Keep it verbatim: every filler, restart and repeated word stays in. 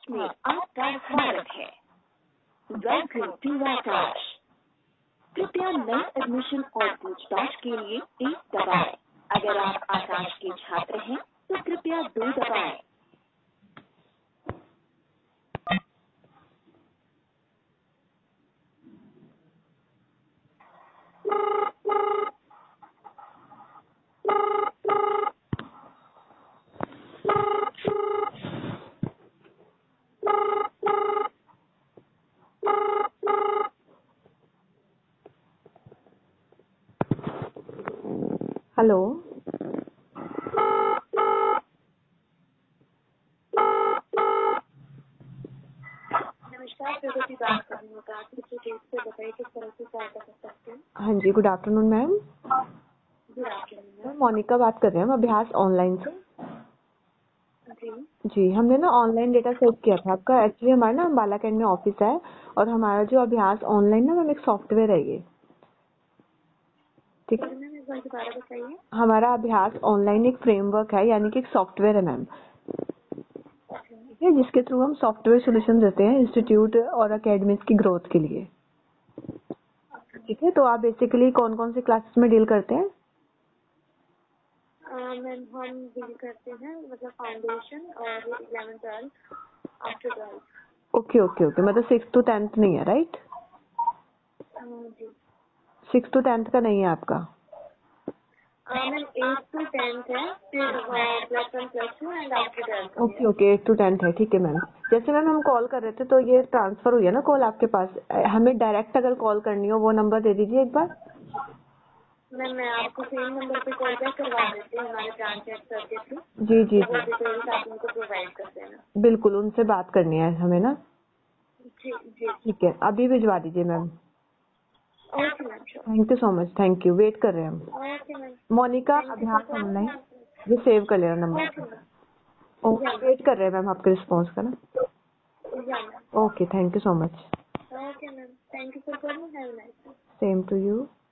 में आपका स्वागत है। Welcome to Aakash. कृपया नए एडमिशन और पूछताछ के लिए एक दबाएं। अगर आप आकाश के छात्र हैं तो कृपया दो दबाएं। हेलो, नमस्कार, प्रगति बात कर रही हूँ। आप मुझे डेट से बताइए किस तरह से सहायता कर सकते हैं। हाँ जी, good afternoon ma'am. Good afternoon मैं मोनिका बात कर रही हूँ अभ्यास ऑनलाइन से। जी। जी, हमने ना ऑनलाइन डेटा सेव किया था आपका। एक्चुअली हमारा ना अम्बाला कैंट में ऑफिस है और हमारा जो अभ्यास ऑनलाइन ना मैम एक सॉफ्टवेयर है ये, ठीक है। मैम एक बार दोबारा बताइए। हमारा अभ्यास ऑनलाइन एक फ्रेमवर्क है, यानी कि एक सॉफ्टवेयर है मैम, ठीक है, जिसके थ्रू हम सॉफ्टवेयर सोल्यूशन देते हैं इंस्टीट्यूट और अकेडमीज की ग्रोथ के लिए, ठीक है। तो आप बेसिकली कौन कौन सी क्लासेस में डील करते हैं? मैम हम डील करते हैं मतलब फाउंडेशन और eleven twelfth after twelfth. Okay okay okay, मतलब सिक्स टू टेंथ नहीं है, राइट? जी। सिक्स टू टेंथ का नहीं है आपका? मैम एट टू टेंथ है, फिर plus one plus two and after twelfth. Okay okay, eight to tenth है, ठीक है मैम। जैसे मैम हम कॉल कर रहे थे तो ये ट्रांसफर हुई है ना कॉल आपके पास। हमें डायरेक्ट अगर कॉल करनी हो वो नंबर दे दीजिए एक बार। मैम मैं आपको सेम नंबर पे कॉल बैक करवा देती हूँ हमारे ब्रांच एक्सपर्ट के थ्रू। जी जी वो जी, डिटेल्स आप उनको प्रोवाइड कर देना। बिल्कुल, उनसे बात करनी है हमें ना। जी जी। ठीक है, अभी भिजवा दीजिए ma'am. Okay ma'am, sure. Thank you so much, thank you. Wait कर रहे हैं हम। Okay ma'am, Monika thank you अभ्यास सो ऑनलाइन, मच। ये सेव कर लेना नंबर। Okay ma'am. ओके, वेट कर रहे हैं मैम आपके रिस्पॉन्स का ना। या मैम। Okay, thank you so much. Okay ma'am, thank you for calling. Have a nice day. Same to you.